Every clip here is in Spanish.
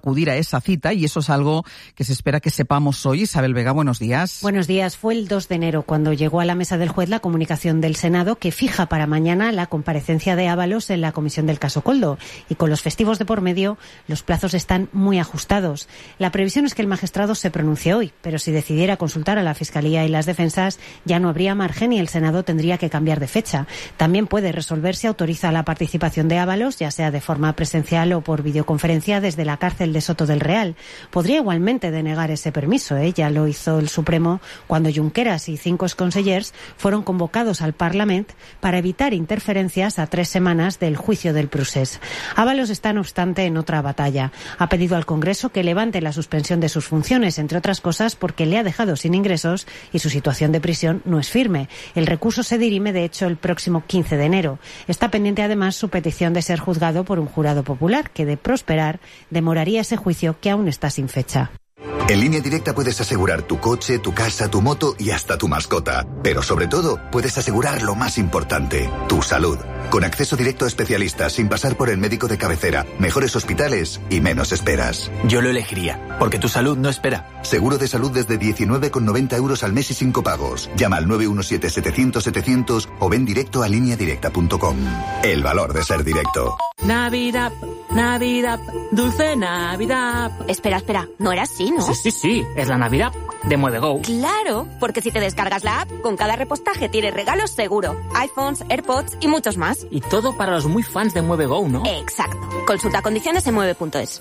acudir a esa cita y eso es algo que se espera que sepamos hoy. Isabel Vega, buenos días. Buenos días. Fue el 2 de enero cuando llegó a la mesa del juez la comunicación del Senado que fija para mañana la comparecencia de Ábalos en la comisión del caso Koldo. Y con los festivos de por medio, los plazos están muy ajustados. La previsión es que el magistrado se pronuncie hoy, pero si decidiera consultar a la Fiscalía y las defensas, ya no habría margen y el Senado tendría que cambiar de fecha. También puede resolver si autoriza la participación de Ábalos, ya sea de forma presencial o por videoconferencia desde la cárcel de Soto del Real. Podría igualmente denegar ese permiso, ya lo hizo el Supremo cuando Junqueras y 5 exconsellers fueron convocados al Parlament para evitar interferencias a 3 semanas del juicio del procés. Ábalos está, no obstante, en otra batalla. Ha pedido al Congreso que levante la suspensión de sus funciones, entre otras cosas porque le ha dejado sin ingresos y su situación de prisión no es firme. El recurso se dirime, de hecho, el próximo 15 de enero. Está pendiente, además, su petición de ser juzgado por un jurado popular, que, de prosperar, demoraría ese juicio que aún está sin fecha. En Línea Directa puedes asegurar tu coche, tu casa, tu moto y hasta tu mascota. Pero sobre todo, puedes asegurar lo más importante, tu salud. Con acceso directo a especialistas, sin pasar por el médico de cabecera, mejores hospitales y menos esperas. Yo lo elegiría, porque tu salud no espera. Seguro de salud desde 19,90 € al mes y 5 pagos. Llama al 917-700-700 o ven directo a lineadirecta.com. El valor de ser directo. Navidad, Navidad, dulce Navidad. Espera, no era así, ¿no? Sí, es la Navidad de MueveGo. Claro, porque si te descargas la app, con cada repostaje tienes regalos seguro. iPhones, AirPods y muchos más. Y todo para los muy fans de MueveGo, ¿no? Exacto. Consulta condiciones en mueve.es.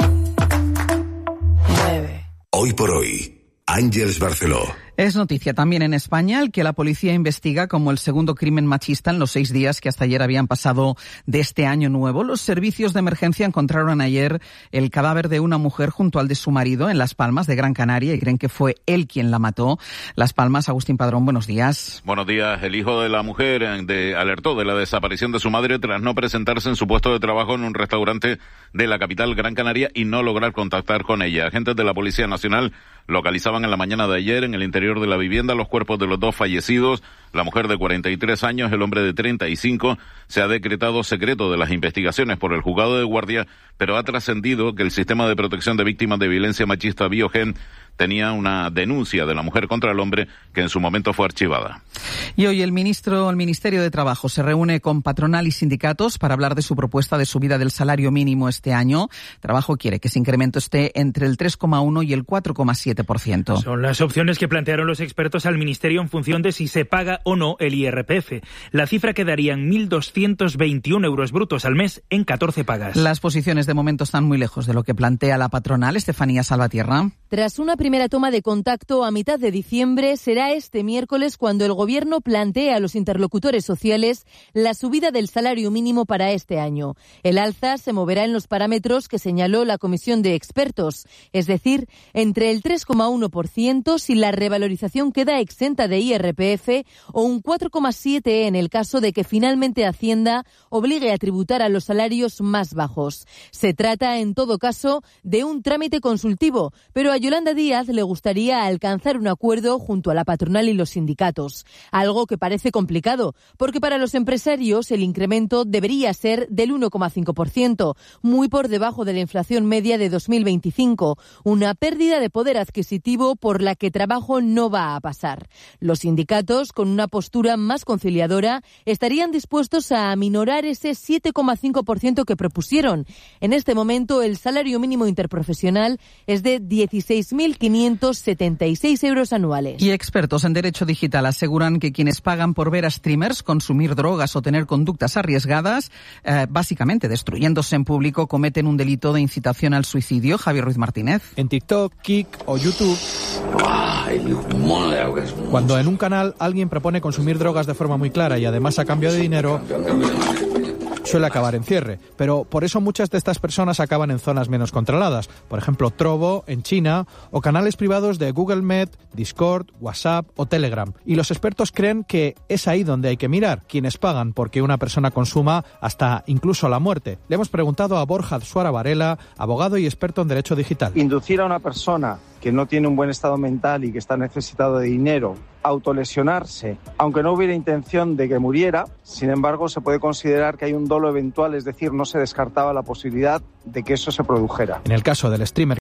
Hoy por hoy, Àngels Barceló. Es noticia también en España el que la policía investiga como el segundo crimen machista en los 6 días que hasta ayer habían pasado de este año nuevo. Los servicios de emergencia encontraron ayer el cadáver de una mujer junto al de su marido en Las Palmas de Gran Canaria y creen que fue él quien la mató. Las Palmas, Agustín Padrón, buenos días. Buenos días. El hijo de la mujer alertó de la desaparición de su madre tras no presentarse en su puesto de trabajo en un restaurante de la capital Gran Canaria y no lograr contactar con ella. Agentes de la Policía Nacional localizaban en la mañana de ayer en el interior de la vivienda los cuerpos de los 2 fallecidos, la mujer de 43 años, el hombre de 35. Se ha decretado secreto de las investigaciones por el juzgado de guardia, pero ha trascendido que el sistema de protección de víctimas de violencia machista Biogen tenía una denuncia de la mujer contra el hombre que en su momento fue archivada. Y hoy el Ministerio de Trabajo se reúne con patronal y sindicatos para hablar de su propuesta de subida del salario mínimo este año. Trabajo quiere que ese incremento esté entre el 3,1 y el 4,7%. Son las opciones que plantearon los expertos al Ministerio en función de si se paga o no el IRPF. La cifra quedaría en 1.221 euros brutos al mes en 14 pagas. Las posiciones de momento están muy lejos de lo que plantea la patronal. Estefanía Salvatierra. Tras una primera toma de contacto a mitad de diciembre, será este miércoles cuando el Gobierno plantee a los interlocutores sociales la subida del salario mínimo para este año. El alza se moverá en los parámetros que señaló la comisión de expertos, es decir, entre el 3,1% si la revalorización queda exenta de IRPF o un 4,7% en el caso de que finalmente Hacienda obligue a tributar a los salarios más bajos. Se trata, en todo caso, de un trámite consultivo, pero a Yolanda Díaz le gustaría alcanzar un acuerdo junto a la patronal y los sindicatos, algo que parece complicado, porque para los empresarios el incremento debería ser del 1,5%, muy por debajo de la inflación media de 2025, una pérdida de poder adquisitivo por la que trabajo no va a pasar. Los sindicatos, con una postura más conciliadora, estarían dispuestos a aminorar ese 7,5% que propusieron. En este momento el salario mínimo interprofesional es de 16.576 euros anuales. Y expertos en derecho digital aseguran que quienes pagan por ver a streamers consumir drogas o tener conductas arriesgadas, básicamente destruyéndose en público, cometen un delito de incitación al suicidio. Javier Ruiz Martínez. En TikTok, Kik o YouTube, cuando en un canal alguien propone consumir drogas de forma muy clara y además a cambio de dinero, suele acabar en cierre, pero por eso muchas de estas personas acaban en zonas menos controladas, por ejemplo Trovo en China o canales privados de Google Meet, Discord, WhatsApp o Telegram. Y los expertos creen que es ahí donde hay que mirar, quienes pagan porque una persona consuma hasta incluso la muerte. Le hemos preguntado a Borja Suara Varela, abogado y experto en derecho digital. Inducir a una persona que no tiene un buen estado mental y que está necesitado de dinero, autolesionarse, aunque no hubiera intención de que muriera, sin embargo se puede considerar que hay un dolo eventual, es decir, no se descartaba la posibilidad de que eso se produjera. En el caso del streamer